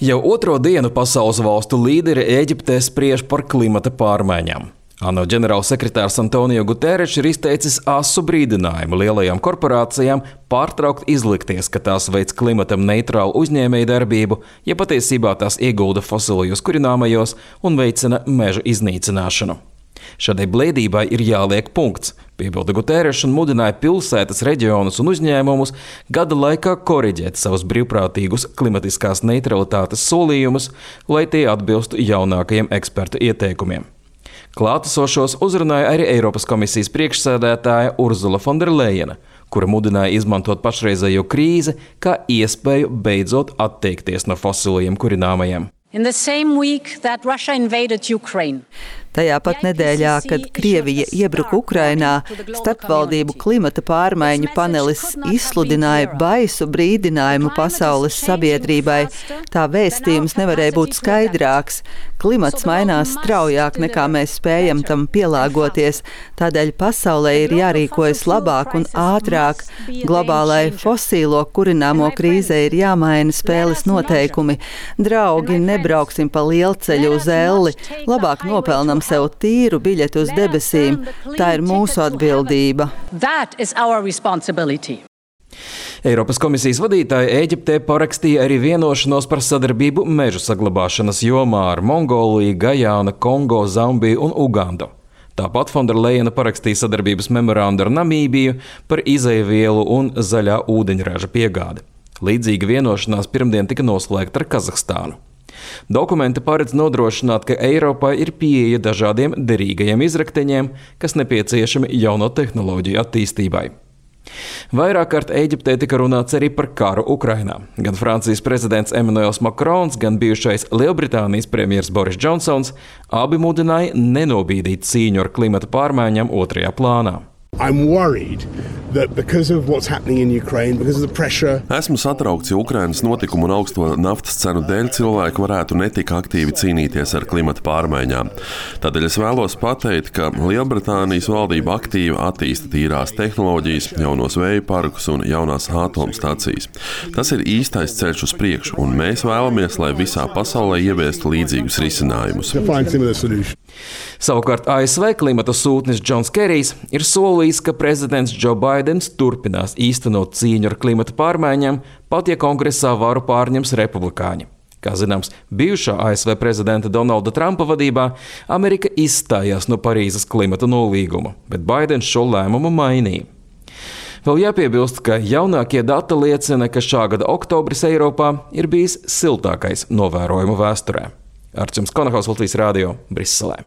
Jau otro dienu pasaules valstu līderi Ēģiptē spriež par klimata pārmaiņām. ANO ģenerālsekretārs Antonio Guterres ir izteicis asu brīdinājumu lielajām korporācijām pārtraukt izlikties, ka tās veic klimatam neitrālu uzņēmēju darbību, ja patiesībā tās iegulda fosilajos kurināmajos un veicina mežu iznīcināšanu. Šādai blēdībai ir jāliek punkts, piebilda Guterres un mudināja pilsētas, reģionus un uzņēmumus gada laikā koriģēt savus brīvprātīgus klimatiskās neutralitātes solījumus, lai tie atbilstu jaunākajiem ekspertu ieteikumiem. Klātesošos uzrunāja arī Eiropas komisijas priekšsēdētāja Ursula von der Leyena, kura mudināja izmantot pašreizējo krīzi kā iespēju beidzot atteikties no fosilajiem kurināmajiem. Tajā pat nedēļā, kad Krievija iebruka Ukrainā, starpvaldību klimata pārmaiņu panelis izsludināja baisu brīdinājumu pasaules sabiedrībai. Tā vēstījums nevarēja būt skaidrāks. Klimats mainās straujāk, nekā mēs spējam tam pielāgoties. Tādēļ pasaulē ir jārīkojas labāk un ātrāk. Globālai fosīlo kurināmo krīzē ir jāmaina spēles noteikumi. Draugi, nebrauksim pa lielceļu uz elli. Labāk nopelnam sev tīru biļeti uz debesīm. Tā ir mūsu atbildība. Eiropas komisijas vadītāja Ēģiptē parakstīja arī vienošanos par sadarbību mežu saglabāšanas jomā ar Mongoliju, Gajānu, Kongo, Zambiju un Ugandu. Tāpat von der Leyena parakstīja sadarbības memorandu ar Namībiju par izejvielu un zaļā ūdeņraža piegādi. Līdzīga vienošanās pirmdien tika noslēgta ar Kazahstānu. Dokumenti paredz nodrošināt, ka Eiropai ir pieeja dažādiem derīgajiem izrakteņiem, kas nepieciešami jauno tehnoloģiju attīstībai. Vairāk kārt Ēģiptē tika runāts arī par karu Ukrainā. Gan Francijas prezidents Emmanuels Macrons, gan bijušais Lielbritānijas premjers Boris Džonsons abi mudināja nenobīdīt cīņu ar klimata pārmaiņām otrajā plānā. Esmu satraukts, ja Ukrainas notikumu un augsto naftas cenu dēļ cilvēki varētu netik aktīvi cīnīties ar klimata pārmaiņām. Tādēļ es vēlos pateikt, ka Lielbritānijas valdība aktīvi attīsta tīrās tehnoloģijas, jaunos vēju parkus un jaunās atomstacijas. Tas ir īstais ceļš uz priekšu, un mēs vēlamies, lai visā pasaulē ieviestu līdzīgus risinājumus. Savukārt ASV klimata sūtnis Džons Kerijs ir solījis, ka prezidents Joe Baidens turpinās īstenot cīņu ar klimata pārmaiņām, pat ja kongresā varu pārņems republikāņi. Kā zināms, bijušā ASV prezidenta Donalda Trumpa vadībā Amerika izstājās no Parīzes klimata nolīguma, bet Baidens šo lēmumu mainīja. Vēl jāpiebilst, ka jaunākie dati liecina, ka šā gada oktobris Eiropā ir bijis siltākais novērojumu vēsturē. Arčuns Konahaus, Latvijas radio, Briselē.